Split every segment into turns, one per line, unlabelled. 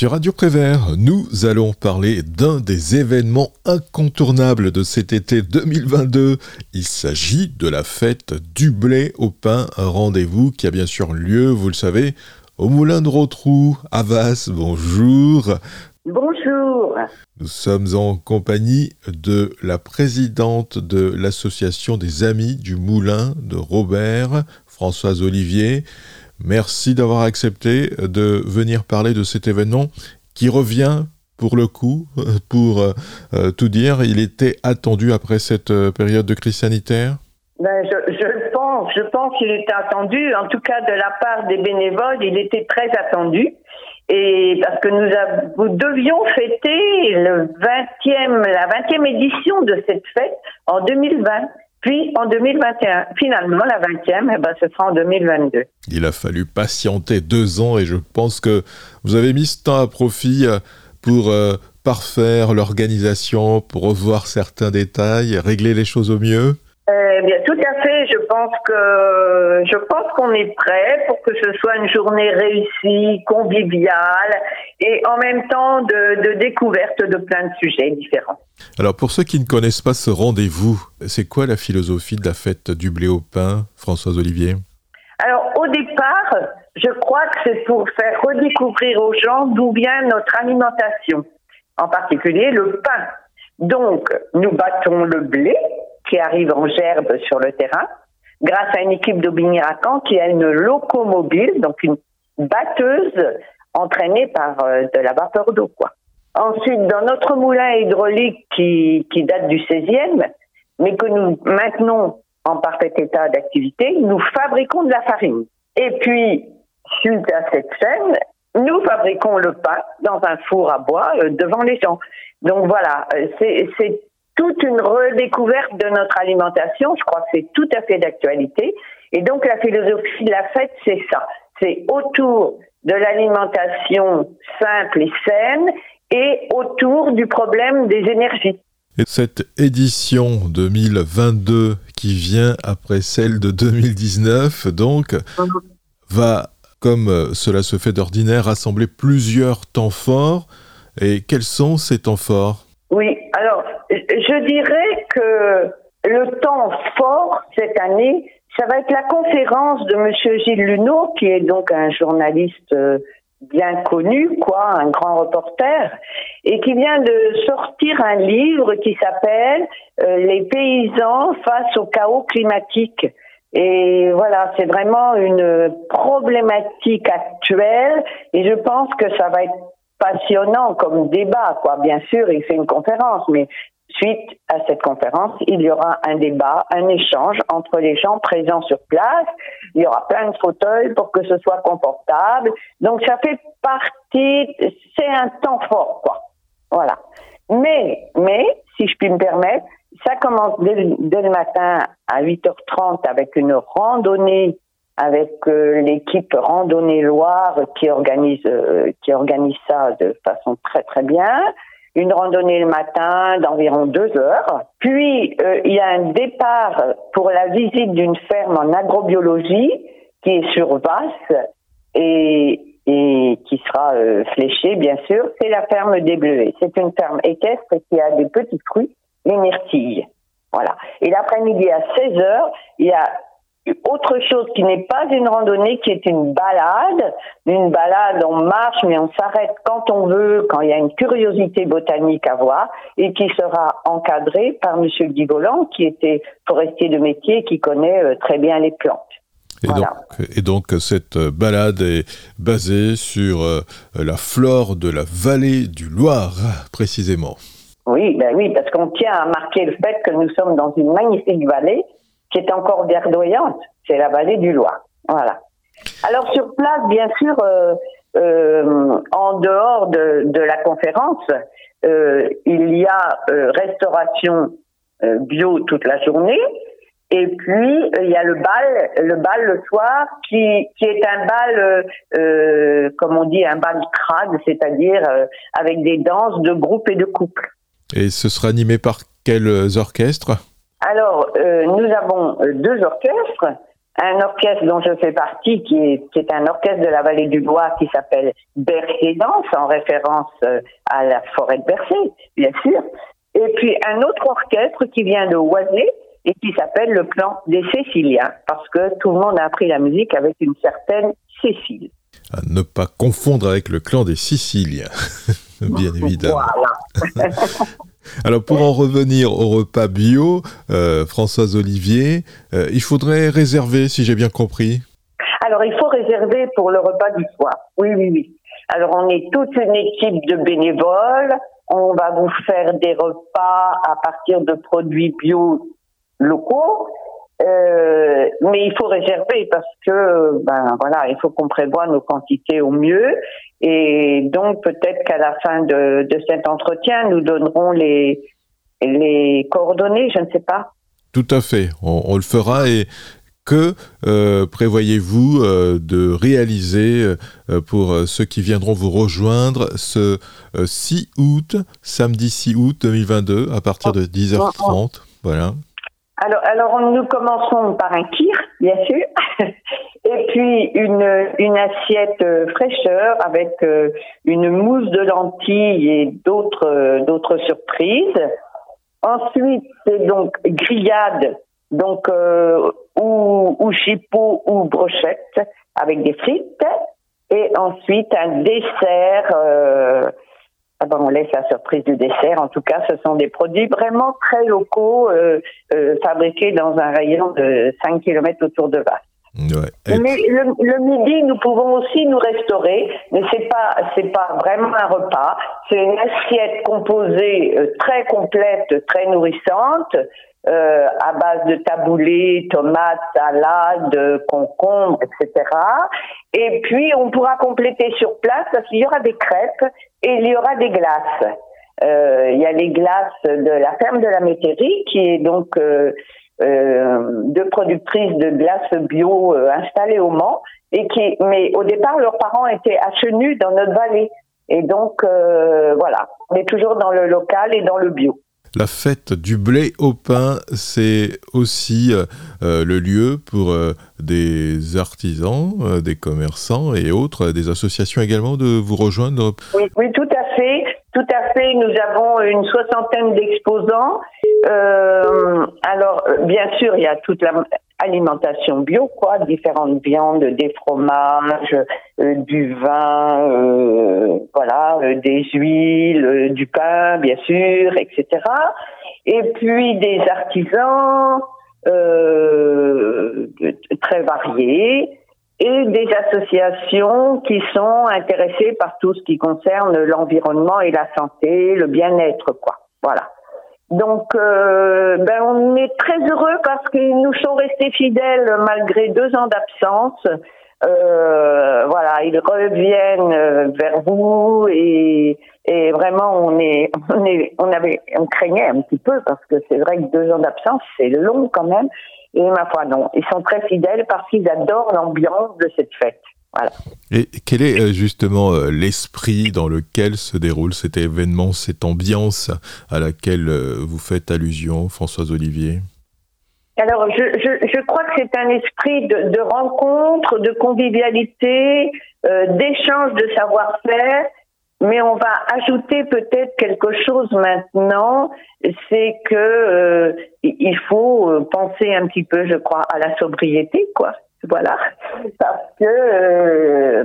Sur Radio Prévert, nous allons parler d'un des événements incontournables de cet été 2022. Il s'agit de la fête du blé au pain, un rendez-vous qui a bien sûr lieu, vous le savez, au Moulin de Rotrou, à Vasse. Bonjour.
Bonjour.
Nous sommes en compagnie de la présidente de l'association des Amis du Moulin de Robert, Françoise Olivier. Merci d'avoir accepté de venir parler de cet événement qui revient pour le coup, pour tout dire. Il était attendu après cette période de crise sanitaire ?
Je pense qu'il était attendu. En tout cas, de la part des bénévoles, il était très attendu. Et parce que nous devions fêter la 20e édition de cette fête en 2020. Puis en 2021, finalement, la 20e, ce sera en 2022.
Il a fallu patienter 2 ans et je pense que vous avez mis ce temps à profit pour parfaire l'organisation, pour revoir certains détails, régler les choses au mieux.
Bien, tout à fait. Je pense qu'on est prêt pour que ce soit une journée réussie, conviviale et en même temps de découverte de plein de sujets différents.
Alors pour ceux qui ne connaissent pas ce rendez-vous, c'est quoi la philosophie de la fête du blé au pain, Françoise Olivier ?
Alors au départ, je crois que c'est pour faire redécouvrir aux gens d'où vient notre alimentation, en particulier le pain. Donc nous battons le blé qui arrive en gerbe sur le terrain, grâce à une équipe d'Aubigny-Racan qui a une locomobile, donc une batteuse entraînée par de la vapeur d'eau, quoi. Ensuite, dans notre moulin hydraulique qui date du 16e, mais que nous maintenons en parfait état d'activité, nous fabriquons de la farine. Et puis, suite à cette chaîne, nous fabriquons le pain dans un four à bois devant les gens. Donc voilà, c'est toute une redécouverte de notre alimentation. Je crois que c'est tout à fait d'actualité. Et donc, la philosophie de la fête, c'est ça. C'est autour de l'alimentation simple et saine et autour du problème des énergies.
Et cette édition 2022 qui vient après celle de 2019, donc, va, comme cela se fait d'ordinaire, rassembler plusieurs temps forts. Et quels sont ces temps forts ?
Oui, alors, je dirais que le temps fort cette année, ça va être la conférence de Monsieur Gilles Luneau, qui est donc un journaliste bien connu, un grand reporter, et qui vient de sortir un livre qui s'appelle Les paysans face au chaos climatique. Et voilà, c'est vraiment une problématique actuelle, et je pense que ça va être passionnant comme débat, Bien sûr, il fait une conférence, mais suite à cette conférence, il y aura un débat, un échange entre les gens présents sur place. Il y aura plein de fauteuils pour que ce soit confortable. Donc, ça fait partie, c'est un temps fort, Voilà. Mais, si je puis me permettre, ça commence dès le matin à 8h30 avec une randonnée avec l'équipe Randonnée Loire qui organise ça de façon très très bien. Une randonnée le matin d'environ 2 heures. Puis il y a un départ pour la visite d'une ferme en agrobiologie qui est sur Vasse et qui sera fléchée bien sûr. C'est la ferme des Bleuets. C'est une ferme équestre qui a des petits fruits, les myrtilles. Voilà. Et l'après-midi à 16h, il y a autre chose qui n'est pas une randonnée, qui est une balade. Une balade, on marche, mais on s'arrête quand on veut, quand il y a une curiosité botanique à voir, et qui sera encadrée par Monsieur Guy Voland, qui était forestier de métier, qui connaît très bien les plantes.
Et donc, cette balade est basée sur la flore de la vallée du Loir, précisément.
Oui, parce qu'on tient à marquer le fait que nous sommes dans une magnifique vallée, qui est encore verdoyante, c'est la vallée du Loir. Voilà. Alors sur place, bien sûr, en dehors de la conférence, il y a restauration bio toute la journée, et puis il y a le bal le soir, qui est un bal, comme on dit, un bal crade, c'est-à-dire avec des danses de groupe et de couple.
Et ce sera animé par quels orchestres ?
Alors, nous avons 2 orchestres. un orchestre dont je fais partie, qui est un orchestre de la vallée du Loir qui s'appelle Bercé Danse, en référence à la forêt de Bercé, bien sûr. Et puis un autre orchestre qui vient de Oisé et qui s'appelle le Clan des Céciliens, parce que tout le monde a appris la musique avec une certaine Cécile.
À ne pas confondre avec le Clan des Siciliens, bien évidemment.
Voilà.
Alors pour en revenir au repas bio, Françoise Olivier, il faudrait réserver, si j'ai bien compris.
Alors il faut réserver pour le repas du soir. Oui. Alors on est toute une équipe de bénévoles. On va vous faire des repas à partir de produits bio locaux. Mais il faut réserver parce que, il faut qu'on prévoie nos quantités au mieux. Et donc, peut-être qu'à la fin de cet entretien, nous donnerons les coordonnées, je ne sais pas.
Tout à fait, on le fera. Et que prévoyez-vous de réaliser pour ceux qui viendront vous rejoindre ce 6 août, samedi 6 août 2022, à partir de 10h30, voilà.
Alors, nous commençons par un kir, bien sûr, et puis une assiette fraîcheur avec une mousse de lentilles et d'autres surprises. Ensuite, c'est donc grillade, donc ou chipot ou brochette avec des frites. Et ensuite, un dessert. On laisse la surprise du dessert. En tout cas, ce sont des produits vraiment très locaux, fabriqués dans un rayon de 5 km autour de Vasse.
Ouais.
Mais le midi, nous pouvons aussi nous restaurer, mais c'est pas vraiment un repas. C'est une assiette composée très complète, très nourrissante, à base de taboulé, tomates, salade, concombres, etc. Et puis, on pourra compléter sur place parce qu'il y aura des crêpes et il y aura des glaces. Il y a les glaces de la ferme de la Métairie, qui est donc deux productrices de glaces bio installées au Mans, mais au départ, leurs parents étaient à Chenu, dans notre vallée. Et donc, voilà, on est toujours dans le local et dans le bio.
La fête du blé au pain, c'est aussi le lieu pour des artisans, des commerçants et autres, des associations également, de vous rejoindre.
Oui, tout à fait. Tout à fait. Nous avons une 60aine d'exposants. Alors, bien sûr, il y a toute l'alimentation bio, différentes viandes, des fromages, du vin, des huiles, du pain, bien sûr, etc. Et puis des artisans très variés et des associations qui sont intéressées par tout ce qui concerne l'environnement et la santé, le bien-être, Voilà. Donc, on est très heureux parce qu'ils nous sont restés fidèles malgré 2 ans d'absence. Ils reviennent vers vous et vraiment on craignait un petit peu parce que c'est vrai que 2 ans d'absence, c'est long quand même. Et ma foi, non. Ils sont très fidèles parce qu'ils adorent l'ambiance de cette fête. Voilà.
Et quel est justement l'esprit dans lequel se déroule cet événement, cette ambiance à laquelle vous faites allusion, Françoise Olivier ?
Alors, je crois que c'est un esprit de rencontre, de convivialité, d'échange de savoir-faire, mais on va ajouter peut-être quelque chose maintenant, c'est que il faut penser un petit peu, je crois, à la sobriété, Voilà, parce que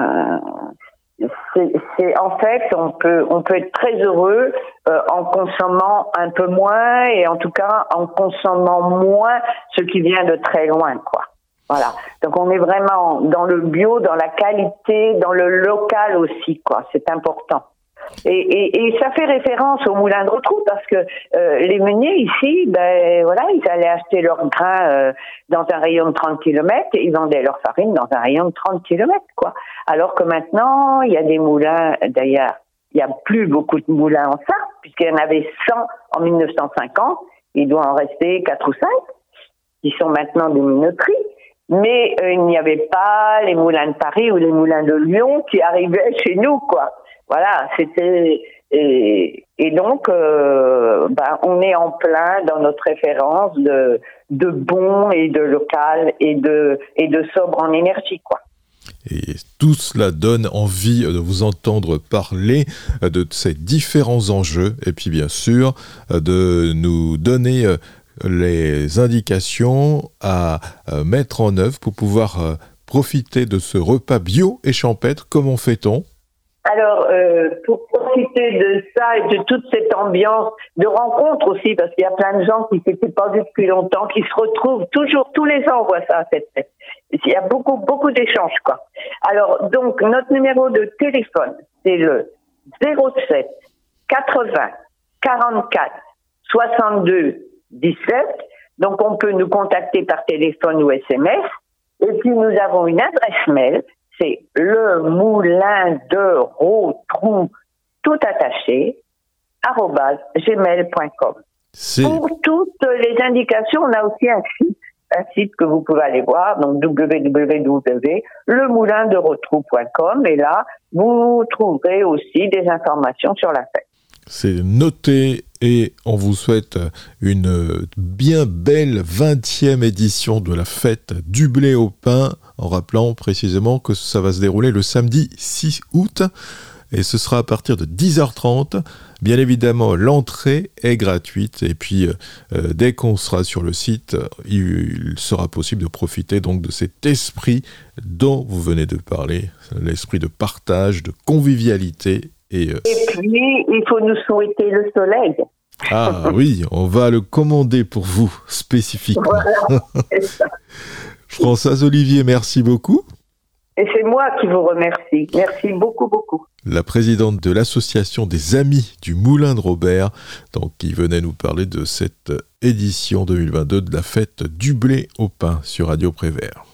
c'est en fait on peut être très heureux en consommant un peu moins et en tout cas en consommant moins ce qui vient de très loin, Voilà. Donc on est vraiment dans le bio, dans la qualité, dans le local aussi, C'est important. Et ça fait référence au moulin de Rotrou parce que les meuniers ici, ils allaient acheter leurs grains dans un rayon de 30 km et ils vendaient leur farine dans un rayon de 30 km, Alors que maintenant, il y a des moulins, d'ailleurs, il n'y a plus beaucoup de moulins en Sarthe, puisqu'il y en avait 100 en 1950, il doit en rester 4 ou 5, qui sont maintenant des minoteries. Mais il n'y avait pas les moulins de Paris ou les moulins de Lyon qui arrivaient chez nous, Voilà, c'était Et donc, on est en plein dans notre référence de bon et de local et de sobre en énergie, quoi.
Et tout cela donne envie de vous entendre parler de ces différents enjeux et puis bien sûr de nous donner les indications à mettre en œuvre pour pouvoir profiter de ce repas bio et champêtre. Comment fait-on ?
Alors, pour profiter de ça et de toute cette ambiance de rencontre aussi, parce qu'il y a plein de gens qui ne s'étaient pas vus depuis longtemps, qui se retrouvent toujours, tous les ans on voit ça à cette fête. Il y a beaucoup d'échanges, quoi. Alors, donc, notre numéro de téléphone, c'est le 07 80 44 62 17. Donc, on peut nous contacter par téléphone ou SMS. Et puis, nous avons une adresse mail, c'est le moulin de Rotrou, tout attaché, @gmail.com. Pour toutes les indications, on a aussi un site que vous pouvez aller voir, donc www.lemoulinderotrou.com, et là, vous trouverez aussi des informations sur la fête.
C'est noté et on vous souhaite une bien belle 20e édition de la fête du blé au pain, en rappelant précisément que ça va se dérouler le samedi 6 août et ce sera à partir de 10h30. Bien évidemment, l'entrée est gratuite et puis dès qu'on sera sur le site, il sera possible de profiter donc de cet esprit dont vous venez de parler, l'esprit de partage, de convivialité. Et
puis, il faut nous souhaiter le soleil.
Ah oui, on va le commander pour vous, spécifiquement.
Voilà, c'est ça.
Françoise Olivier, merci beaucoup.
Et c'est moi qui vous remercie. Merci beaucoup.
La présidente de l'association des Amis du Moulin de Robert, donc, qui venait nous parler de cette édition 2022 de la fête du blé au pain sur Radio Prévert.